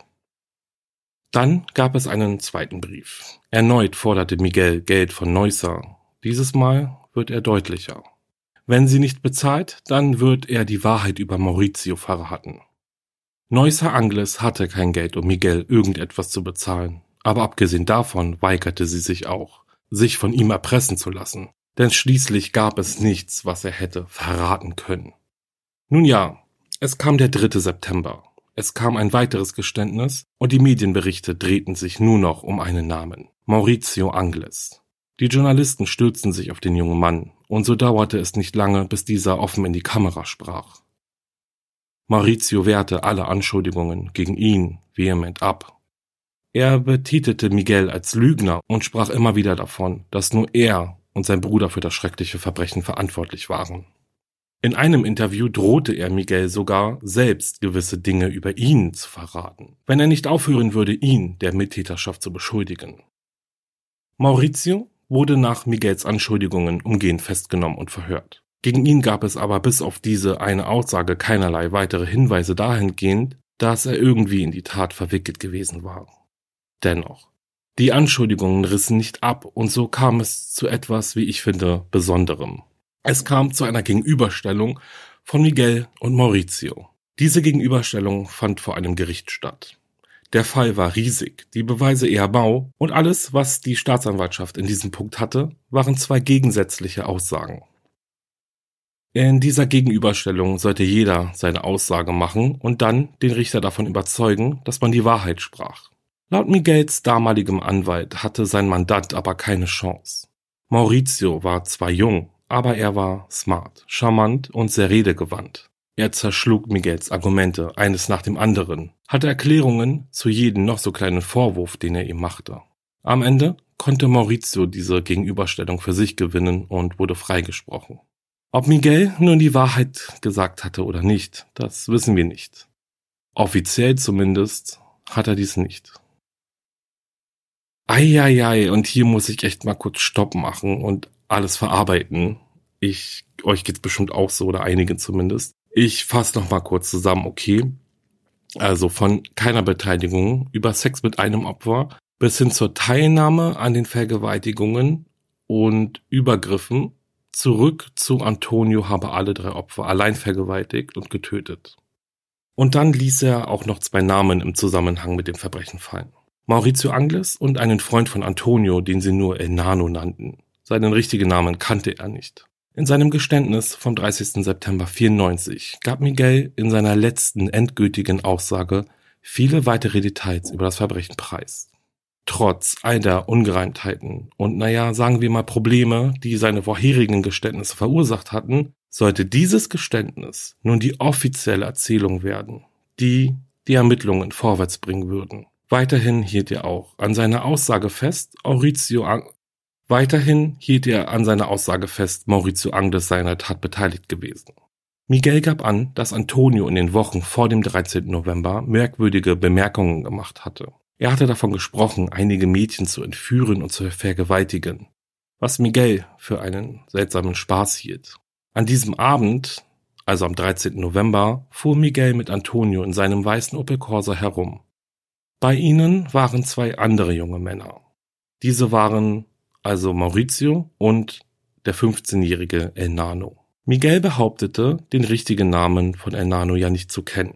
Dann gab es einen zweiten Brief. Erneut forderte Miguel Geld von Neusser. Dieses Mal wird er deutlicher. Wenn sie nicht bezahlt, dann wird er die Wahrheit über Mauricio verraten. Neusser Angles hatte kein Geld, um Miguel irgendetwas zu bezahlen. Aber abgesehen davon weigerte sie sich auch, sich von ihm erpressen zu lassen. Denn schließlich gab es nichts, was er hätte verraten können. Nun ja, es kam der dritte September. Es kam ein weiteres Geständnis und die Medienberichte drehten sich nur noch um einen Namen: Mauricio Angles. Die Journalisten stürzten sich auf den jungen Mann und so dauerte es nicht lange, bis dieser offen in die Kamera sprach. Mauricio wehrte alle Anschuldigungen gegen ihn vehement ab. Er betitelte Miguel als Lügner und sprach immer wieder davon, dass nur er und sein Bruder für das schreckliche Verbrechen verantwortlich waren. In einem Interview drohte er Miguel sogar, selbst gewisse Dinge über ihn zu verraten, wenn er nicht aufhören würde, ihn der Mittäterschaft zu beschuldigen. Mauricio wurde nach Miguels Anschuldigungen umgehend festgenommen und verhört. Gegen ihn gab es aber bis auf diese eine Aussage keinerlei weitere Hinweise dahingehend, dass er irgendwie in die Tat verwickelt gewesen war. Dennoch, die Anschuldigungen rissen nicht ab und so kam es zu etwas, wie ich finde, Besonderem. Es kam zu einer Gegenüberstellung von Miguel und Mauricio. Diese Gegenüberstellung fand vor einem Gericht statt. Der Fall war riesig, die Beweise eher mau und alles, was die Staatsanwaltschaft in diesem Punkt hatte, waren zwei gegensätzliche Aussagen. In dieser Gegenüberstellung sollte jeder seine Aussage machen und dann den Richter davon überzeugen, dass man die Wahrheit sprach. Laut Miguels damaligem Anwalt hatte sein Mandant aber keine Chance. Mauricio war zwar jung, aber er war smart, charmant und sehr redegewandt. Er zerschlug Miguels Argumente eines nach dem anderen, hatte Erklärungen zu jedem noch so kleinen Vorwurf, den er ihm machte. Am Ende konnte Mauricio diese Gegenüberstellung für sich gewinnen und wurde freigesprochen. Ob Miguel nun die Wahrheit gesagt hatte oder nicht, das wissen wir nicht. Offiziell zumindest hat er dies nicht. Eieiei, und hier muss ich echt mal kurz Stopp machen und alles verarbeiten. Ich, euch geht's bestimmt auch so, oder einigen zumindest. Ich fasse noch mal kurz zusammen, okay? Also von keiner Beteiligung über Sex mit einem Opfer bis hin zur Teilnahme an den Vergewaltigungen und Übergriffen zurück zu Antonio habe alle drei Opfer allein vergewaltigt und getötet. Und dann ließ er auch noch zwei Namen im Zusammenhang mit dem Verbrechen fallen. Mauricio Angles und einen Freund von Antonio, den sie nur El Nano nannten. Seinen richtigen Namen kannte er nicht. In seinem Geständnis vom dreißigsten September vierundneunzig gab Miguel in seiner letzten endgültigen Aussage viele weitere Details über das Verbrechen preis. Trotz all der Ungereimtheiten und naja, sagen wir mal Probleme, die seine vorherigen Geständnisse verursacht hatten, sollte dieses Geständnis nun die offizielle Erzählung werden, die die Ermittlungen vorwärts bringen würden. Weiterhin hielt er auch an seiner Aussage fest, Mauricio Ang- Weiterhin hielt er an seiner Aussage fest, Mauricio Angles sei an der Tat beteiligt gewesen. Miguel gab an, dass Antonio in den Wochen vor dem dreizehnten November merkwürdige Bemerkungen gemacht hatte. Er hatte davon gesprochen, einige Mädchen zu entführen und zu vergewaltigen, was Miguel für einen seltsamen Spaß hielt. An diesem Abend, also am dreizehnten November, fuhr Miguel mit Antonio in seinem weißen Opel Corsa herum. Bei ihnen waren zwei andere junge Männer. Diese waren also Mauricio und der fünfzehnjährige El Nano. Miguel behauptete, den richtigen Namen von Hernando ja nicht zu kennen.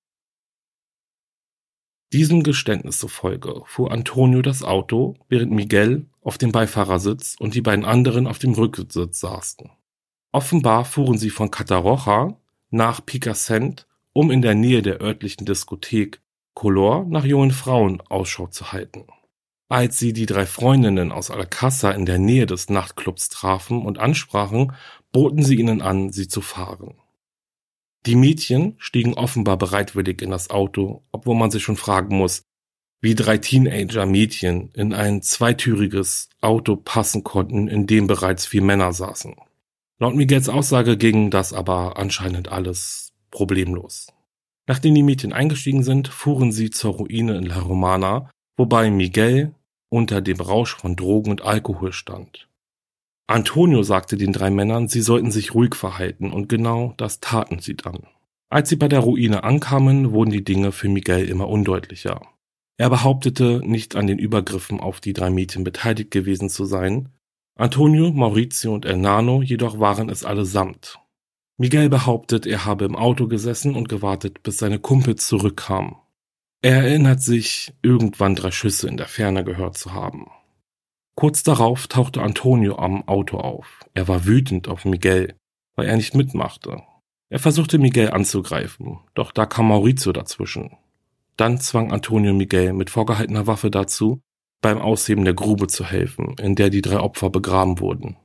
Diesem Geständnis zufolge fuhr Antonio das Auto, während Miguel auf dem Beifahrersitz und die beiden anderen auf dem Rücksitz saßen. Offenbar fuhren sie von Catarroja nach Picassent, um in der Nähe der örtlichen Diskothek Color nach jungen Frauen Ausschau zu halten. Als sie die drei Freundinnen aus Alcázar in der Nähe des Nachtclubs trafen und ansprachen, boten sie ihnen an, sie zu fahren. Die Mädchen stiegen offenbar bereitwillig in das Auto, obwohl man sich schon fragen muss, wie drei Teenager-Mädchen in ein zweitüriges Auto passen konnten, in dem bereits vier Männer saßen. Laut Miguels Aussage ging das aber anscheinend alles problemlos. Nachdem die Mädchen eingestiegen sind, fuhren sie zur Ruine in La Romana, wobei Miguel unter dem Rausch von Drogen und Alkohol stand. Antonio sagte den drei Männern, sie sollten sich ruhig verhalten, und genau das taten sie dann. Als sie bei der Ruine ankamen, wurden die Dinge für Miguel immer undeutlicher. Er behauptete, nicht an den Übergriffen auf die drei Mädchen beteiligt gewesen zu sein. Antonio, Mauricio und Hernando jedoch waren es allesamt. Miguel behauptet, er habe im Auto gesessen und gewartet, bis seine Kumpels zurückkamen. Er erinnert sich, irgendwann drei Schüsse in der Ferne gehört zu haben. Kurz darauf tauchte Antonio am Auto auf. Er war wütend auf Miguel, weil er nicht mitmachte. Er versuchte Miguel anzugreifen, doch da kam Mauricio dazwischen. Dann zwang Antonio Miguel mit vorgehaltener Waffe dazu, beim Ausheben der Grube zu helfen, in der die drei Opfer begraben wurden.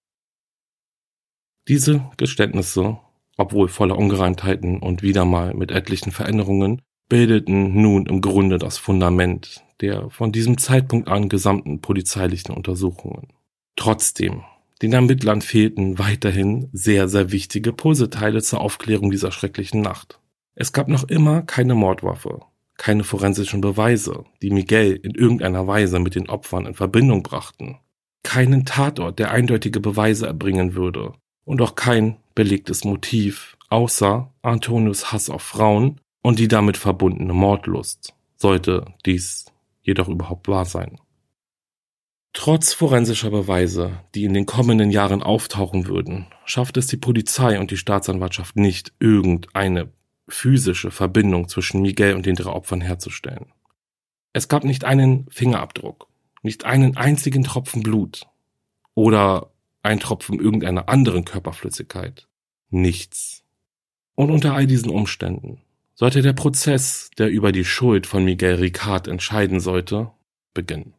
Diese Geständnisse, obwohl voller Ungereimtheiten und wieder mal mit etlichen Veränderungen, bildeten nun im Grunde das Fundament der von diesem Zeitpunkt an gesamten polizeilichen Untersuchungen. Trotzdem, den Ermittlern fehlten weiterhin sehr, sehr wichtige Puzzleteile zur Aufklärung dieser schrecklichen Nacht. Es gab noch immer keine Mordwaffe, keine forensischen Beweise, die Miguel in irgendeiner Weise mit den Opfern in Verbindung brachten, keinen Tatort, der eindeutige Beweise erbringen würde, und auch kein belegtes Motiv, außer Antonios Hass auf Frauen und die damit verbundene Mordlust, sollte dies jedoch überhaupt wahr sein. Trotz forensischer Beweise, die in den kommenden Jahren auftauchen würden, schafft es die Polizei und die Staatsanwaltschaft nicht, irgendeine physische Verbindung zwischen Miguel und den drei Opfern herzustellen. Es gab nicht einen Fingerabdruck, nicht einen einzigen Tropfen Blut oder ein Tropfen irgendeiner anderen Körperflüssigkeit. Nichts. Und unter all diesen Umständen sollte der Prozess, der über die Schuld von Miguel Ricard entscheiden sollte, beginnen.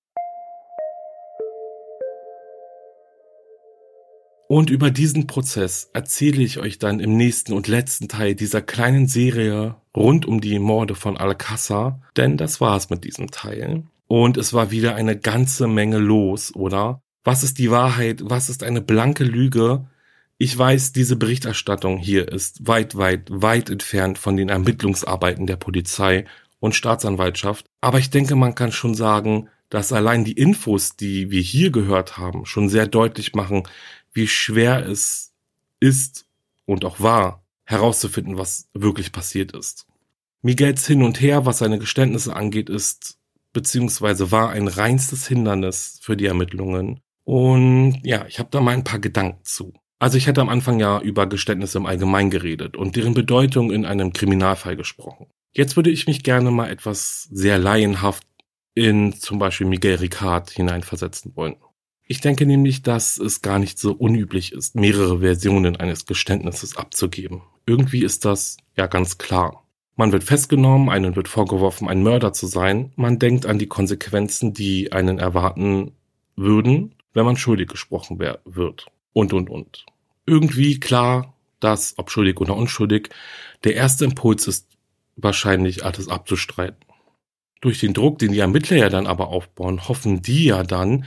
Und über diesen Prozess erzähle ich euch dann im nächsten und letzten Teil dieser kleinen Serie rund um die Morde von Alcázar, denn das war es mit diesem Teil. Und es war wieder eine ganze Menge los, oder? Was ist die Wahrheit? Was ist eine blanke Lüge? Ich weiß, diese Berichterstattung hier ist weit, weit, weit entfernt von den Ermittlungsarbeiten der Polizei und Staatsanwaltschaft. Aber ich denke, man kann schon sagen, dass allein die Infos, die wir hier gehört haben, schon sehr deutlich machen, wie schwer es ist und auch war, herauszufinden, was wirklich passiert ist. Miguels Hin und Her, was seine Geständnisse angeht, ist beziehungsweise war ein reinstes Hindernis für die Ermittlungen. Und ja, ich habe da mal ein paar Gedanken zu. Also ich hatte am Anfang ja über Geständnisse im Allgemeinen geredet und deren Bedeutung in einem Kriminalfall gesprochen. Jetzt würde ich mich gerne mal etwas sehr laienhaft in zum Beispiel Miguel Ricard hineinversetzen wollen. Ich denke nämlich, dass es gar nicht so unüblich ist, mehrere Versionen eines Geständnisses abzugeben. Irgendwie ist das ja ganz klar. Man wird festgenommen, einem wird vorgeworfen, ein Mörder zu sein. Man denkt an die Konsequenzen, die einen erwarten würden, wenn man schuldig gesprochen wird. Und, und, und. Irgendwie klar, dass, ob schuldig oder unschuldig, der erste Impuls ist wahrscheinlich, alles abzustreiten. Durch den Druck, den die Ermittler ja dann aber aufbauen, hoffen die ja dann,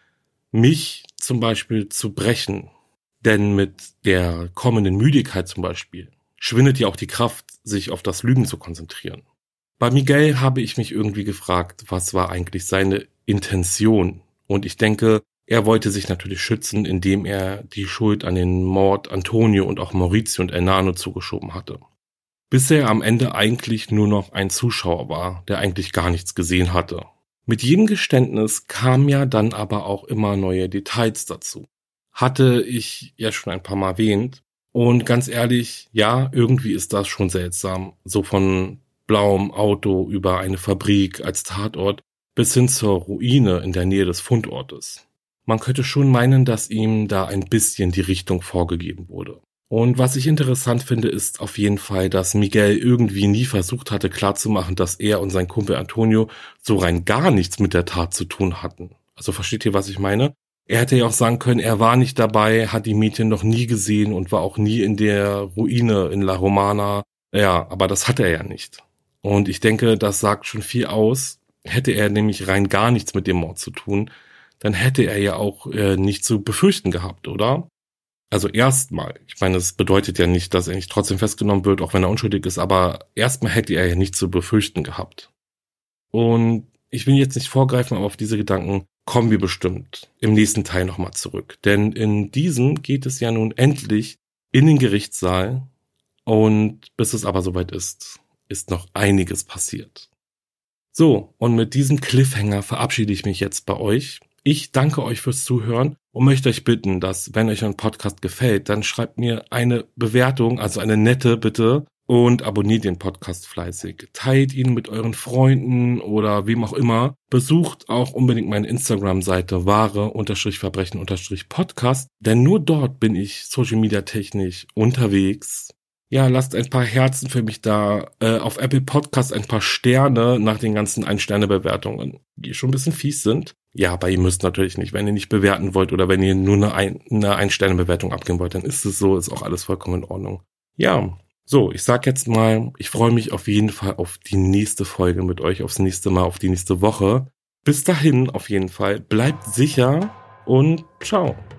mich zum Beispiel zu brechen. Denn mit der kommenden Müdigkeit zum Beispiel schwindet ja auch die Kraft, sich auf das Lügen zu konzentrieren. Bei Miguel habe ich mich irgendwie gefragt, was war eigentlich seine Intention? Und ich denke, er wollte sich natürlich schützen, indem er die Schuld an den Mord Antonio und auch Mauricio und Hernando zugeschoben hatte. Bis er am Ende eigentlich nur noch ein Zuschauer war, der eigentlich gar nichts gesehen hatte. Mit jedem Geständnis kamen ja dann aber auch immer neue Details dazu. hatte ich ja schon ein paar Mal erwähnt. Und ganz ehrlich, ja, irgendwie ist das schon seltsam. So von blauem Auto über eine Fabrik als Tatort bis hin zur Ruine in der Nähe des Fundortes. Man könnte schon meinen, dass ihm da ein bisschen die Richtung vorgegeben wurde. Und was ich interessant finde, ist auf jeden Fall, dass Miguel irgendwie nie versucht hatte klarzumachen, dass er und sein Kumpel Antonio so rein gar nichts mit der Tat zu tun hatten. Also versteht ihr, was ich meine? Er hätte ja auch sagen können, er war nicht dabei, hat die Mädchen noch nie gesehen und war auch nie in der Ruine in La Romana. Ja, aber das hat er ja nicht. Und ich denke, das sagt schon viel aus. Hätte er nämlich rein gar nichts mit dem Mord zu tun, dann hätte er ja auch äh, nicht zu befürchten gehabt, oder? Also erstmal, ich meine, es bedeutet ja nicht, dass er nicht trotzdem festgenommen wird, auch wenn er unschuldig ist, aber erstmal hätte er ja nichts zu befürchten gehabt. Und ich will jetzt nicht vorgreifen, aber auf diese Gedanken kommen wir bestimmt im nächsten Teil nochmal zurück. Denn in diesem geht es ja nun endlich in den Gerichtssaal und bis es aber soweit ist, ist noch einiges passiert. So, und mit diesem Cliffhanger verabschiede ich mich jetzt bei euch. Ich danke euch fürs Zuhören und möchte euch bitten, dass, wenn euch ein Podcast gefällt, dann schreibt mir eine Bewertung, also eine nette bitte, und abonniert den Podcast fleißig. Teilt ihn mit euren Freunden oder wem auch immer. Besucht auch unbedingt meine Instagram-Seite wahre-verbrechen-podcast, denn nur dort bin ich Social Media technisch unterwegs. Ja, lasst ein paar Herzen für mich da, äh, auf Apple Podcast ein paar Sterne nach den ganzen Ein-Sterne-Bewertungen, die schon ein bisschen fies sind. Ja, aber ihr müsst natürlich nicht, wenn ihr nicht bewerten wollt oder wenn ihr nur eine, ein, eine Ein-Sterne-Bewertung abgeben wollt, dann ist es so, ist auch alles vollkommen in Ordnung. Ja, so, ich sag jetzt mal, ich freue mich auf jeden Fall auf die nächste Folge mit euch, aufs nächste Mal, auf die nächste Woche. Bis dahin auf jeden Fall, bleibt sicher und ciao.